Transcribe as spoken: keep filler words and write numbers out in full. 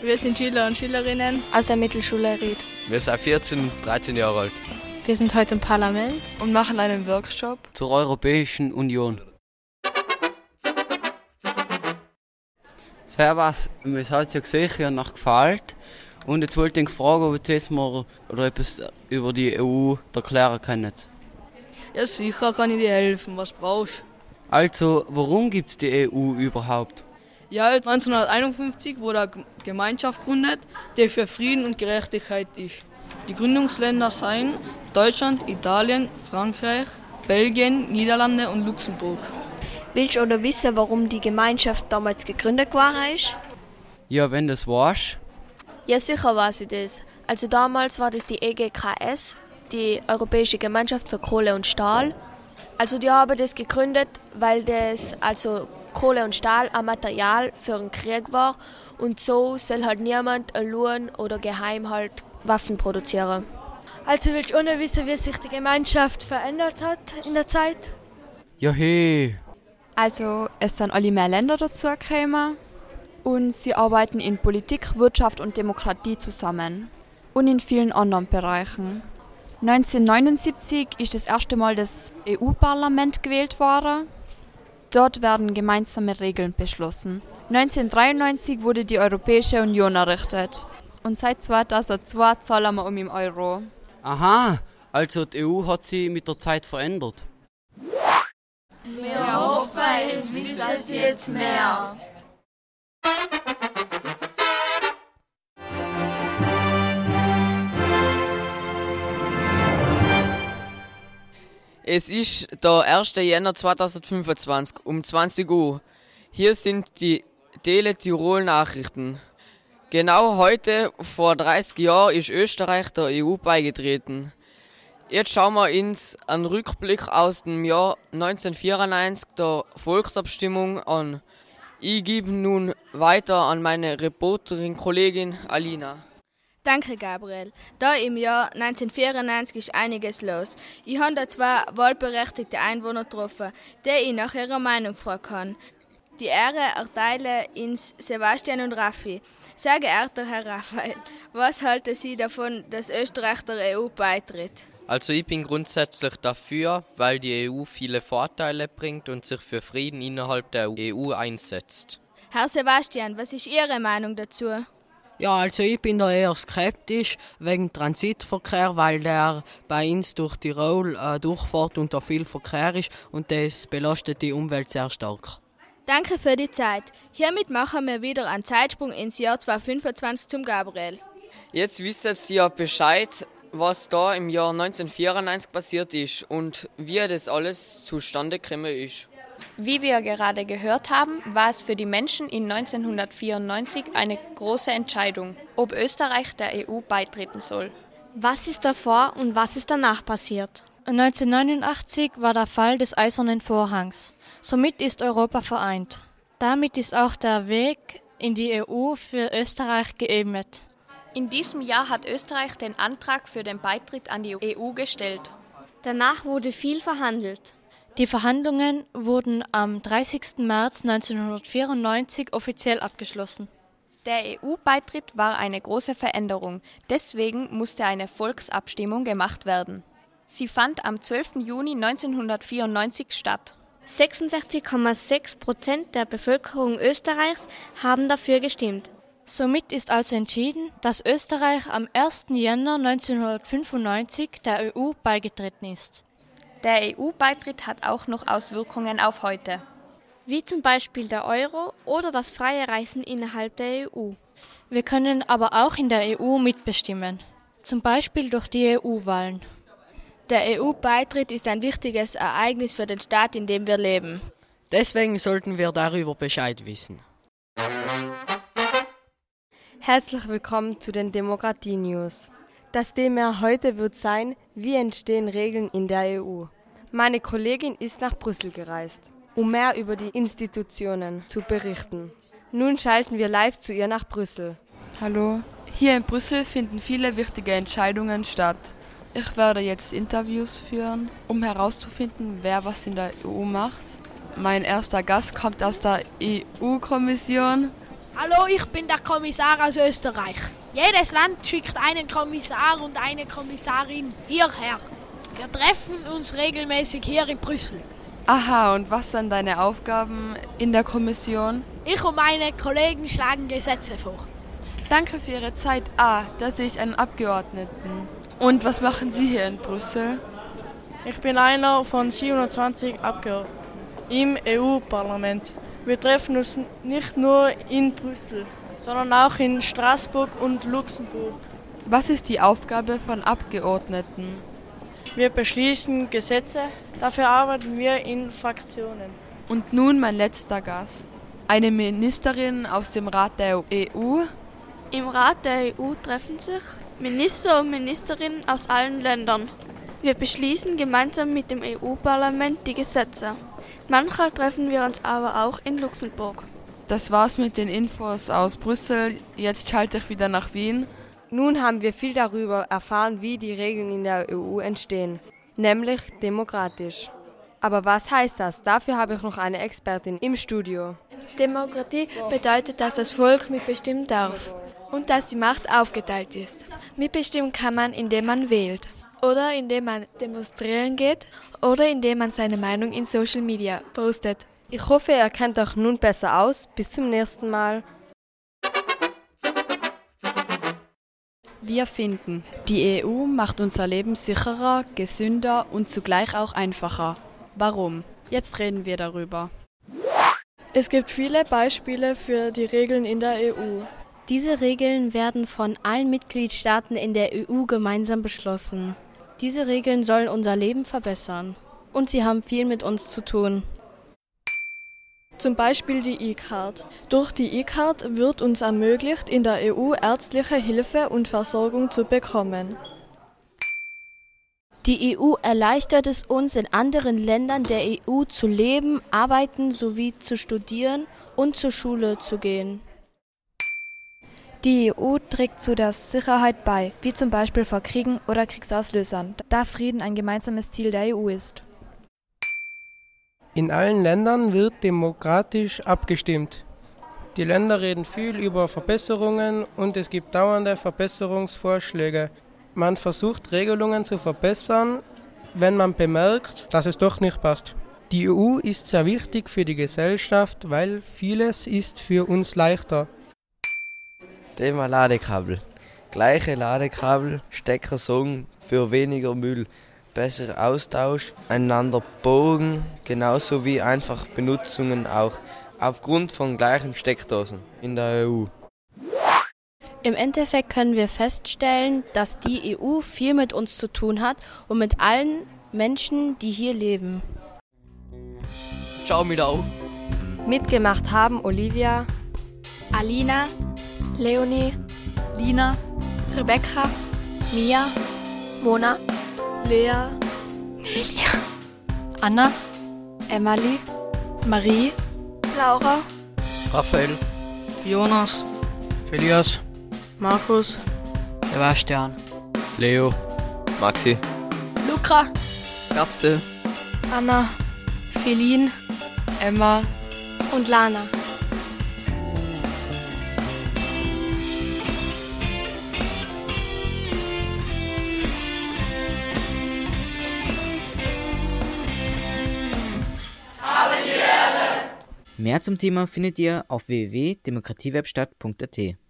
Wir sind Schüler und Schülerinnen aus der Mittelschule Ried. Wir sind vierzehn und dreizehn Jahre alt. Wir sind heute im Parlament und machen einen Workshop zur Europäischen Union. Servus, mir hat es ja gesehen, ich habe noch gefallen. Und jetzt wollte ich fragen, ob ihr jetzt mal oder etwas über die E U erklären könnt. Ja, sicher kann ich dir helfen. Was brauchst du? Also, warum gibt es die E U überhaupt? Ja, jetzt neunzehnhunderteinundfünfzig wurde eine Gemeinschaft gegründet, die für Frieden und Gerechtigkeit ist. Die Gründungsländer seien Deutschland, Italien, Frankreich, Belgien, Niederlande und Luxemburg. Willst du oder wissen, warum die Gemeinschaft damals gegründet war? Ja, wenn das weißt. Ja, sicher weiß ich das. Also damals war das die E G K S, die Europäische Gemeinschaft für Kohle und Stahl. Also die haben das gegründet, weil das also Kohle und Stahl ein Material für den Krieg war und so soll halt niemand allein oder geheim halt Waffen produzieren. Also willst du ohne wissen, wie sich die Gemeinschaft verändert hat in der Zeit? Ja, hey. Also es sind alle mehr Länder dazu gekommen und sie arbeiten in Politik, Wirtschaft und Demokratie zusammen und in vielen anderen Bereichen. neunzehnhundertneunundsiebzig ist das erste Mal das E U-Parlament gewählt worden. Dort werden gemeinsame Regeln beschlossen. neunzehnhundertdreiundneunzig wurde die Europäische Union errichtet und seit zweitausendzwei zahlen wir um im Euro. Aha, also die E U hat sich mit der Zeit verändert. Wir hoffen, es wissen Sie jetzt mehr. Es ist der erster Jänner zweitausendfünfundzwanzig um zwanzig Uhr. Hier sind die Tele Tirol Nachrichten. Genau heute, vor dreißig Jahren, ist Österreich der E U beigetreten. Jetzt schauen wir uns einen Rückblick aus dem Jahr neunzehnhundertvierundneunzig, der Volksabstimmung, an. Ich gebe nun weiter an meine Reporterin-Kollegin Alina. Danke, Gabriel. Da im Jahr neunzehnhundertvierundneunzig ist einiges los. Ich habe da zwei wahlberechtigte Einwohner getroffen, die ich nach ihrer Meinung fragen kann. Die Ehre erteile ins Sebastian und Raffi. Sehr geehrter Herr Raphael, was halten Sie davon, dass Österreich der E U beitritt? Also ich bin grundsätzlich dafür, weil die E U viele Vorteile bringt und sich für Frieden innerhalb der E U einsetzt. Herr Sebastian, was ist Ihre Meinung dazu? Ja, also ich bin da eher skeptisch wegen Transitverkehr, weil der bei uns durch Tirol äh, durchfährt und da viel Verkehr ist und das belastet die Umwelt sehr stark. Danke für die Zeit. Hiermit machen wir wieder einen Zeitsprung ins Jahr zweitausendfünfundzwanzig zum Gabriel. Jetzt wissen Sie ja Bescheid, was da im Jahr neunzehnhundertvierundneunzig passiert ist und wie das alles zustande gekommen ist. Wie wir gerade gehört haben, war es für die Menschen in neunzehnhundertvierundneunzig eine große Entscheidung, ob Österreich der E U beitreten soll. Was ist davor und was ist danach passiert? neunzehnhundertneunundachtzig war der Fall des Eisernen Vorhangs. Somit ist Europa vereint. Damit ist auch der Weg in die E U für Österreich geebnet. In diesem Jahr hat Österreich den Antrag für den Beitritt an die E U gestellt. Danach wurde viel verhandelt. Die Verhandlungen wurden am dreißigsten März neunzehnhundertvierundneunzig offiziell abgeschlossen. Der E U-Beitritt war eine große Veränderung, deswegen musste eine Volksabstimmung gemacht werden. Sie fand am zwölften Juni neunzehnhundertvierundneunzig statt. sechsundsechzig Komma sechs Prozent der Bevölkerung Österreichs haben dafür gestimmt. Somit ist also entschieden, dass Österreich am ersten Jänner neunzehnhundertfünfundneunzig der E U beigetreten ist. Der E U-Beitritt hat auch noch Auswirkungen auf heute. Wie zum Beispiel der Euro oder das freie Reisen innerhalb der E U. Wir können aber auch in der E U mitbestimmen, zum Beispiel durch die E U-Wahlen. Der E U-Beitritt ist ein wichtiges Ereignis für den Staat, in dem wir leben. Deswegen sollten wir darüber Bescheid wissen. Herzlich willkommen zu den Demokratie-News. Das Thema heute wird sein, wie entstehen Regeln in der E U. Meine Kollegin ist nach Brüssel gereist, um mehr über die Institutionen zu berichten. Nun schalten wir live zu ihr nach Brüssel. Hallo. Hier in Brüssel finden viele wichtige Entscheidungen statt. Ich werde jetzt Interviews führen, um herauszufinden, wer was in der E U macht. Mein erster Gast kommt aus der E U-Kommission. Hallo, ich bin der Kommissar aus Österreich. Jedes Land schickt einen Kommissar und eine Kommissarin hierher. Wir treffen uns regelmäßig hier in Brüssel. Aha, und was sind deine Aufgaben in der Kommission? Ich und meine Kollegen schlagen Gesetze vor. Danke für Ihre Zeit. Ah, da sehe ich einen Abgeordneten. Und was machen Sie hier in Brüssel? Ich bin einer von siebenundzwanzig Abgeordneten im E U-Parlament. Wir treffen uns nicht nur in Brüssel, sondern auch in Straßburg und Luxemburg. Was ist die Aufgabe von Abgeordneten? Wir beschließen Gesetze, dafür arbeiten wir in Fraktionen. Und nun mein letzter Gast. Eine Ministerin aus dem Rat der E U. Im Rat der E U treffen sich Minister und Ministerinnen aus allen Ländern. Wir beschließen gemeinsam mit dem E U-Parlament die Gesetze. Manchmal treffen wir uns aber auch in Luxemburg. Das war's mit den Infos aus Brüssel. Jetzt schalte ich wieder nach Wien. Nun haben wir viel darüber erfahren, wie die Regeln in der E U entstehen, nämlich demokratisch. Aber was heißt das? Dafür habe ich noch eine Expertin im Studio. Demokratie bedeutet, dass das Volk mitbestimmen darf und dass die Macht aufgeteilt ist. Mitbestimmen kann man, indem man wählt oder indem man demonstrieren geht oder indem man seine Meinung in Social Media postet. Ich hoffe, ihr kennt euch nun besser aus. Bis zum nächsten Mal. Wir finden, die E U macht unser Leben sicherer, gesünder und zugleich auch einfacher. Warum? Jetzt reden wir darüber. Es gibt viele Beispiele für die Regeln in der E U. Diese Regeln werden von allen Mitgliedstaaten in der E U gemeinsam beschlossen. Diese Regeln sollen unser Leben verbessern. Und sie haben viel mit uns zu tun. Zum Beispiel die E-Card. Durch die E-Card wird uns ermöglicht, in der E U ärztliche Hilfe und Versorgung zu bekommen. Die E U erleichtert es uns, in anderen Ländern der E U zu leben, arbeiten sowie zu studieren und zur Schule zu gehen. Die E U trägt zu der Sicherheit bei, wie zum Beispiel vor Kriegen oder Kriegsauslösern, da Frieden ein gemeinsames Ziel der E U ist. In allen Ländern wird demokratisch abgestimmt. Die Länder reden viel über Verbesserungen und es gibt dauernde Verbesserungsvorschläge. Man versucht, Regelungen zu verbessern, wenn man bemerkt, dass es doch nicht passt. Die E U ist sehr wichtig für die Gesellschaft, weil vieles ist für uns leichter. Thema Ladekabel. Gleiche Ladekabel, Stecker sorgen für weniger Müll. Besserer Austausch, einander bogen, genauso wie einfach Benutzungen auch, aufgrund von gleichen Steckdosen in der E U. Im Endeffekt können wir feststellen, dass die E U viel mit uns zu tun hat und mit allen Menschen, die hier leben. Ciao mit auch. Mitgemacht haben Olivia, Alina, Leonie, Lina, Rebecca, Mia, Mona, Lea, Nelia, Anna, Emily, Marie, Laura, Raphael, Jonas, Felias, Markus, Sebastian, Leo, Maxi, Luca, Kapsel, Anna, Feline, Emma und Lana. Mehr zum Thema findet ihr auf w w w punkt demokratiewerkstatt punkt a t.